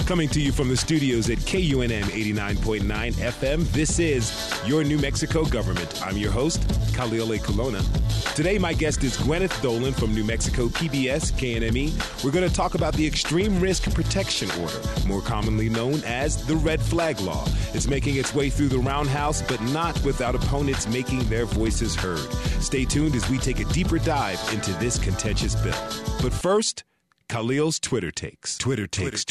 Coming to you from the studios at KUNM 89.9 FM, this is Your New Mexico Government. I'm your host, Khalil A. Colonna. Today, my guest is Gwyneth Doland from New Mexico PBS KNME. We're going to talk about the Extreme Risk Protection Order, more commonly known as the Red Flag Law. It's making its way through the Roundhouse, but not without opponents making their voices heard. Stay tuned as we take a deeper dive into this contentious bill. But first, Khalil's Twitter takes. Twitter takes.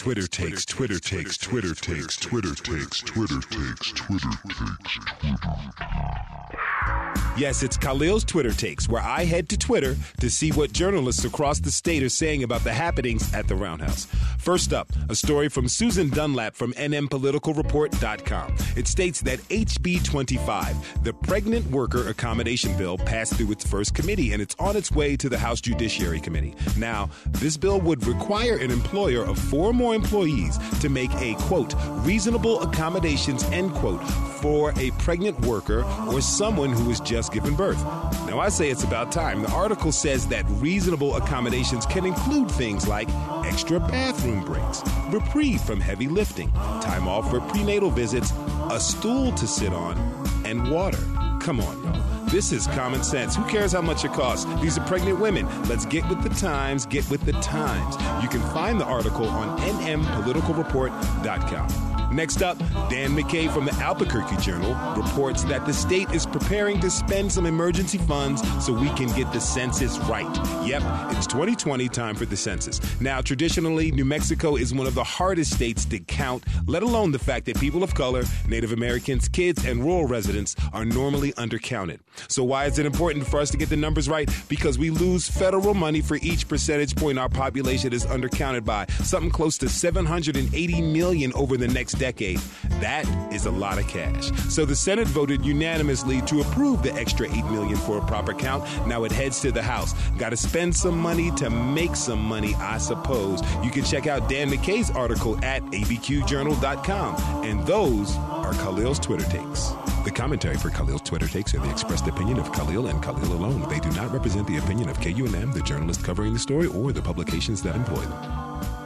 Yes, it's Khalil's Twitter takes, where I head to Twitter to see what journalists across the state are saying about the happenings at the Roundhouse. First up, a story from Susan Dunlap from nmpoliticalreport.com. It states that HB 25, the Pregnant Worker Accommodation Bill, passed through its first committee, and it's on its way to the House Judiciary Committee. Now, this bill would require an employer of 4 or more employees to make a, quote, reasonable accommodations, end quote, for a pregnant worker or someone who has just given birth. Now, I say it's about time. The article says that reasonable accommodations can include things like extra bathroom breaks, reprieve from heavy lifting, time off for prenatal visits, a stool to sit on, and water. Come on, y'all. This is common sense. Who cares how much it costs? These are pregnant women. Let's get with the times, get with the times. You can find the article on nmpoliticalreport.com. Next up, Dan McKay from the Albuquerque Journal reports that the state is preparing to spend some emergency funds so we can get the census right. Yep, it's 2020, time for the census. Now, traditionally, New Mexico is one of the hardest states to count, let alone the fact that people of color, Native Americans, kids, and rural residents are normally undercounted. So why is it important for us to get the numbers right? Because we lose federal money for each percentage point our population is undercounted by, something close to $780 million over the next decade. That is a lot of cash. So the Senate voted unanimously to approve the extra $8 million for a proper count. Now it heads to the House. Got to spend some money to make some money, I suppose. You can check out Dan McKay's article at abqjournal.com. And those are Khalil's Twitter takes. The commentary for Khalil's Twitter takes are the expressed opinion of Khalil and Khalil alone. They do not represent the opinion of KUNM, the journalist covering the story, or the publications that employ them.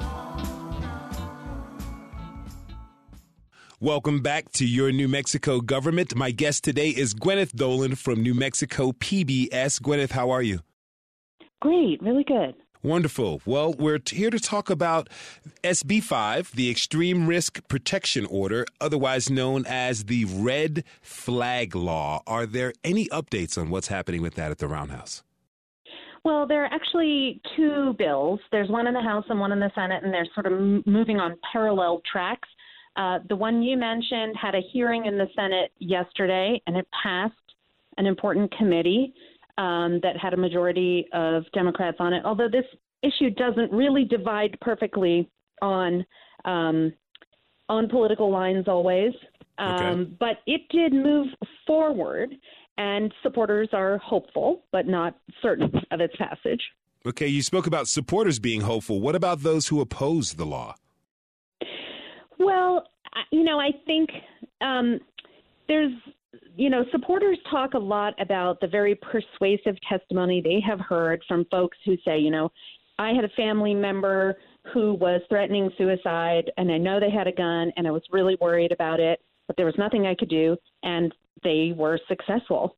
Welcome back to Your New Mexico Government. My guest today is Gwyneth Doland from New Mexico PBS. Gwyneth, how are you? Great, really good. Wonderful. Well, we're here to talk about SB 5, the Extreme Risk Protection Order, otherwise known as the Red Flag Law. Are there any updates on what's happening with that at the Roundhouse? Well, there are actually 2 bills. There's one in the House and one in the Senate, and they're sort of moving on parallel tracks. The one you mentioned had a hearing in the Senate yesterday, and it passed an important committee that had a majority of Democrats on it, although this issue doesn't really divide perfectly on political lines always. Okay. But it did move forward, and supporters are hopeful, but not certain of its passage. Okay, you spoke about supporters being hopeful. What about those who oppose the law? Well, I think there's, supporters talk a lot about the very persuasive testimony they have heard from folks who say, I had a family member who was threatening suicide, and I know they had a gun, and I was really worried about it, but there was nothing I could do, and they were successful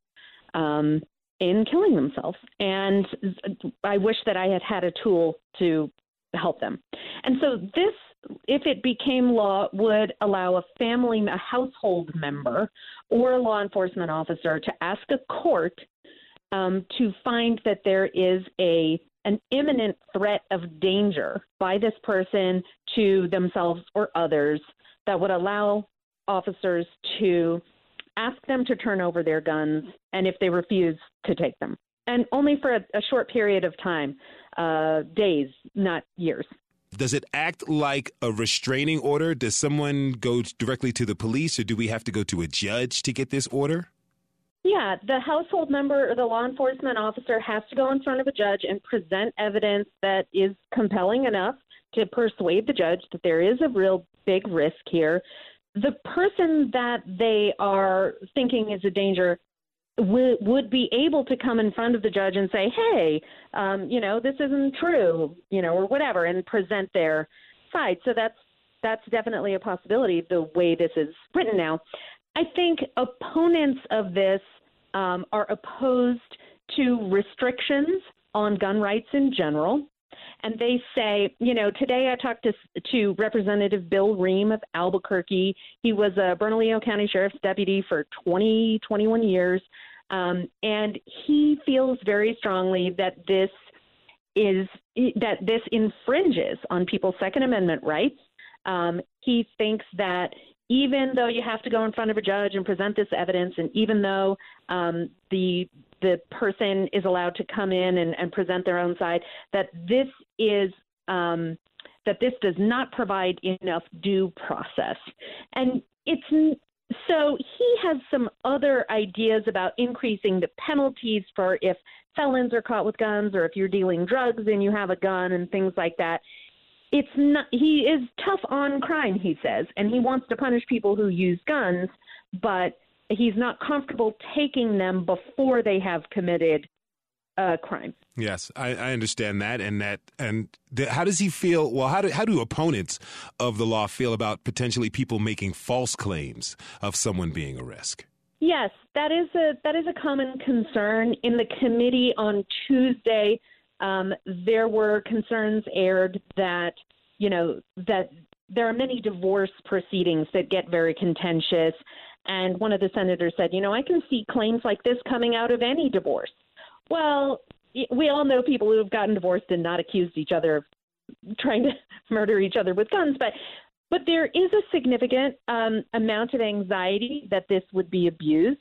in killing themselves. And I wish that I had had a tool to help them. And so this, if it became law, would allow a household member or a law enforcement officer to ask a court to find that there is an imminent threat of danger by this person to themselves or others that would allow officers to ask them to turn over their guns, and if they refuse, to take them. And only for a short period of time, days, not years. Does it act like a restraining order? Does someone go directly to the police, or do we have to go to a judge to get this order? Yeah, the household member or the law enforcement officer has to go in front of a judge and present evidence that is compelling enough to persuade the judge that there is a real big risk here. The person that they are thinking is a danger would be able to come in front of the judge and say, hey, this isn't true, or whatever, and present their side. So that's that's definitely a possibility the way this is written now. I think opponents of this are opposed to restrictions on gun rights in general. And they say, today I talked to Representative Bill Ream of Albuquerque. He was a Bernalillo County Sheriff's deputy for 21 years. And he feels very strongly that this infringes on people's Second Amendment rights. He thinks that even though you have to go in front of a judge and present this evidence, and even though the person is allowed to come in and present their own side, that this does not provide enough due process. And so he has some other ideas about increasing the penalties for if felons are caught with guns, or if you're dealing drugs and you have a gun and things like that. He is tough on crime, he says, and he wants to punish people who use guns, but he's not comfortable taking them before they have committed a crime. Yes, I understand that, how does he feel? Well, how do opponents of the law feel about potentially people making false claims of someone being a risk? Yes, that is a common concern. In the committee on Tuesday, there were concerns aired that there are many divorce proceedings that get very contentious. And one of the senators said, I can see claims like this coming out of any divorce. Well, we all know people who have gotten divorced and not accused each other of trying to murder each other with guns. But there is a significant amount of anxiety that this would be abused.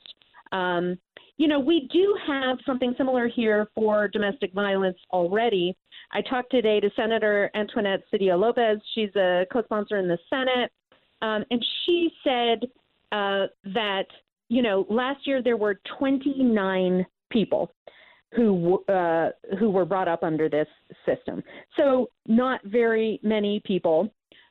We do have something similar here for domestic violence already. I talked today to Senator Antoinette Cedillo Lopez. She's a co-sponsor in the Senate. And she said that, last year there were 29 people who were brought up under this system. So not very many people.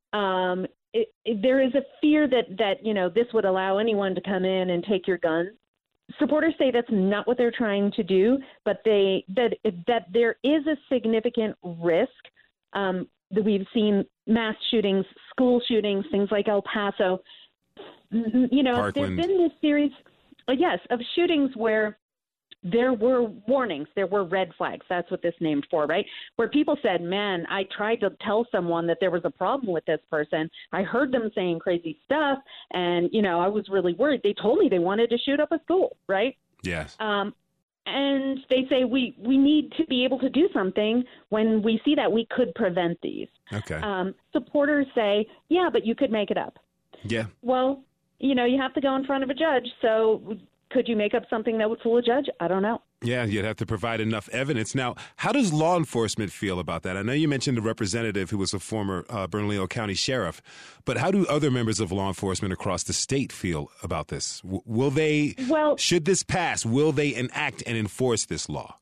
There is a fear that this would allow anyone to come in and take your gun. Supporters say that's not what they're trying to do, but that there is a significant risk that we've seen mass shootings, school shootings, things like El Paso. Parkland. There's been this series, of shootings where there were warnings, there were red flags. That's what this named for, right? Where people said, man, I tried to tell someone that there was a problem with this person. I heard them saying crazy stuff, and, I was really worried. They told me they wanted to shoot up a school, right? Yes. And they say we need to be able to do something when we see that we could prevent these. Okay. Supporters say, yeah, but you could make it up. Yeah. Well, you have to go in front of a judge, so could you make up something that would fool a judge? I don't know. Yeah, you'd have to provide enough evidence. Now, how does law enforcement feel about that? I know you mentioned a representative who was a former Bernalillo County sheriff, but how do other members of law enforcement across the state feel about this? Should this pass, will they enact and enforce this law?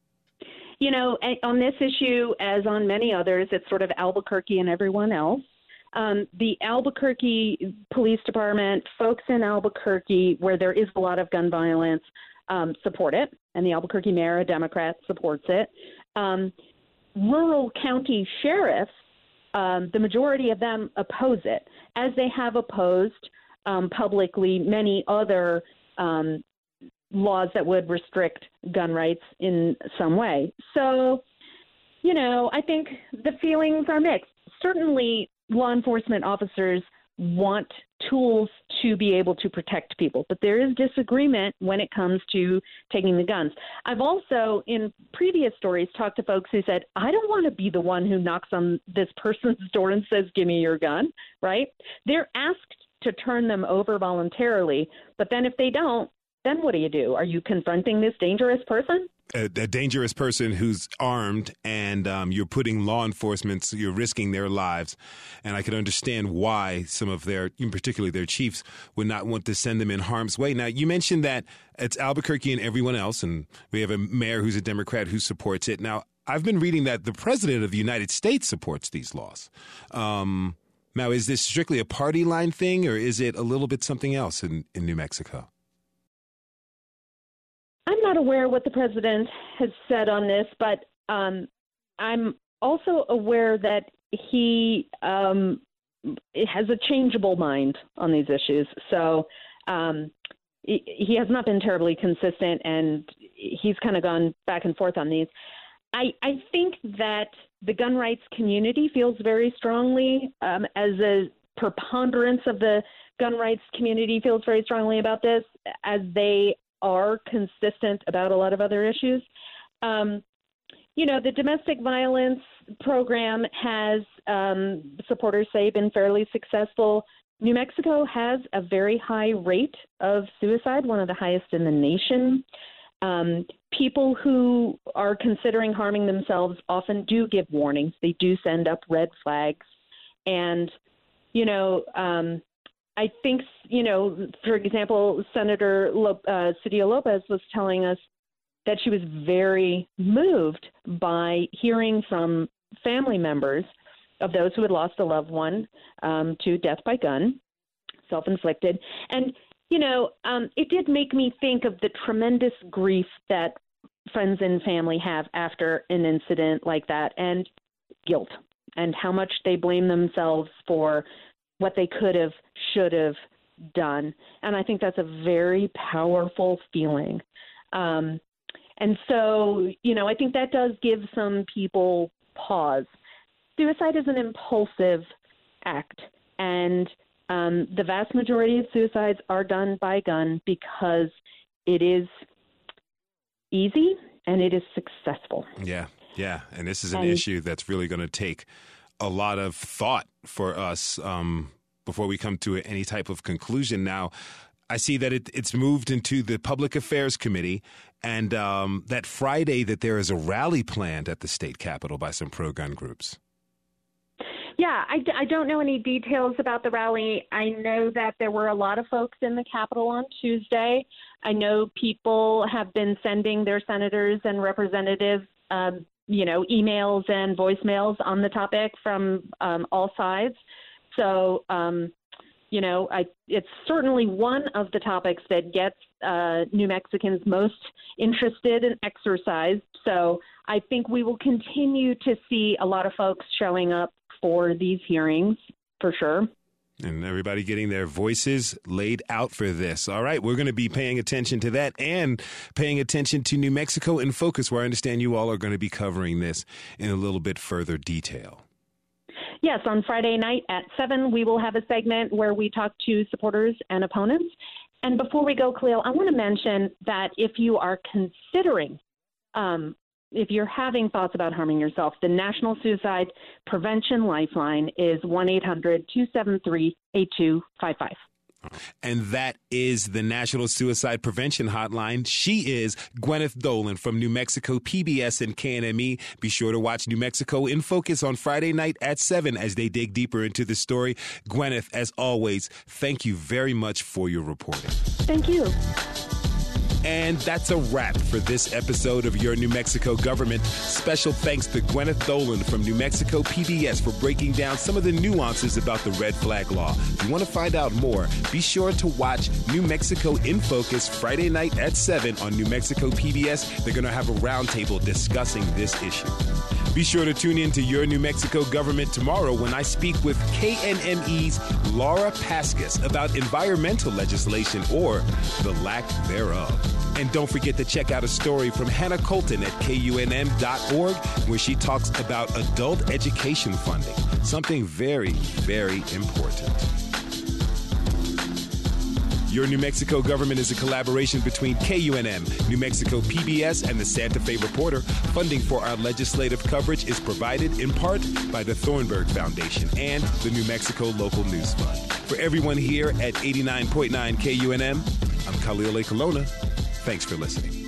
On this issue, as on many others, it's sort of Albuquerque and everyone else. The Albuquerque Police Department, folks in Albuquerque, where there is a lot of gun violence, support it, and the Albuquerque mayor, a Democrat, supports it. Rural county sheriffs, the majority of them oppose it, as they have opposed publicly many other laws that would restrict gun rights in some way. So, I think the feelings are mixed. Certainly, law enforcement officers want tools to be able to protect people, but there is disagreement when it comes to taking the guns. I've also, in previous stories, talked to folks who said, I don't want to be the one who knocks on this person's door and says, give me your gun, right? They're asked to turn them over voluntarily, but then if they don't, then what do? Are you confronting this dangerous person? A dangerous person who's armed, and you're putting law enforcement, you're risking their lives. And I can understand why some of particularly their chiefs, would not want to send them in harm's way. Now, you mentioned that it's Albuquerque and everyone else, and we have a mayor who's a Democrat who supports it. Now, I've been reading that the president of the United States supports these laws. Now, is this strictly a party line thing, or is it a little bit something else in New Mexico? I'm not aware what the president has said on this, but I'm also aware that he has a changeable mind on these issues. So he has not been terribly consistent, and he's kind of gone back and forth on these. I think that the gun rights community feels very strongly, as a preponderance of the gun rights community feels very strongly about this, as they are consistent about a lot of other issues. The domestic violence program has, supporters say, been fairly successful. New Mexico has a very high rate of suicide, one of the highest in the nation. People who are considering harming themselves often do give warnings. They do send up red flags. And, I think, for example, Senator Cedillo Lopez was telling us that she was very moved by hearing from family members of those who had lost a loved one to death by gun, self-inflicted. And, it did make me think of the tremendous grief that friends and family have after an incident like that, and guilt, and how much they blame themselves for what they could have, should have done. And I think that's a very powerful feeling. And so, I think that does give some people pause. Suicide is an impulsive act, and the vast majority of suicides are done by gun because it is easy and it is successful. Yeah. And this is an issue that's really going to take a lot of thought for us before we come to any type of conclusion. Now, I see that it's moved into the Public Affairs Committee, and that Friday that there is a rally planned at the state capitol by some pro-gun groups. Yeah, I don't know any details about the rally. I know that there were a lot of folks in the Capitol on Tuesday. I know people have been sending their senators and representatives, emails and voicemails on the topic from all sides. So, it's certainly one of the topics that gets New Mexicans most interested and exercised. So I think we will continue to see a lot of folks showing up for these hearings, for sure. And everybody getting their voices laid out for this. All right, we're going to be paying attention to that and paying attention to New Mexico in Focus, where I understand you all are going to be covering this in a little bit further detail. Yes, on Friday night at 7, we will have a segment where we talk to supporters and opponents. And before we go, Khalil, I want to mention that if you are considering if you're having thoughts about harming yourself, the National Suicide Prevention Lifeline is 1-800-273-8255. And that is the National Suicide Prevention Hotline. She is Gwyneth Dolan from New Mexico PBS and KNME. Be sure to watch New Mexico in Focus on Friday night at 7 as they dig deeper into the story. Gwyneth, as always, thank you very much for your reporting. Thank you. And that's a wrap for this episode of Your New Mexico Government. Special thanks to Gwyneth Dolan from New Mexico PBS for breaking down some of the nuances about the red flag law. If you want to find out more, be sure to watch New Mexico in Focus Friday night at 7 on New Mexico PBS. They're going to have a roundtable discussing this issue. Be sure to tune in to Your New Mexico Government tomorrow when I speak with KNME's Laura Paskus about environmental legislation or the lack thereof. And don't forget to check out a story from Hannah Colton at KUNM.org where she talks about adult education funding, something very, very important. Your New Mexico Government is a collaboration between KUNM, New Mexico PBS, and the Santa Fe Reporter. Funding for our legislative coverage is provided in part by the Thornburg Foundation and the New Mexico Local News Fund. For everyone here at 89.9 KUNM, I'm Khalil A. Colonna. Thanks for listening.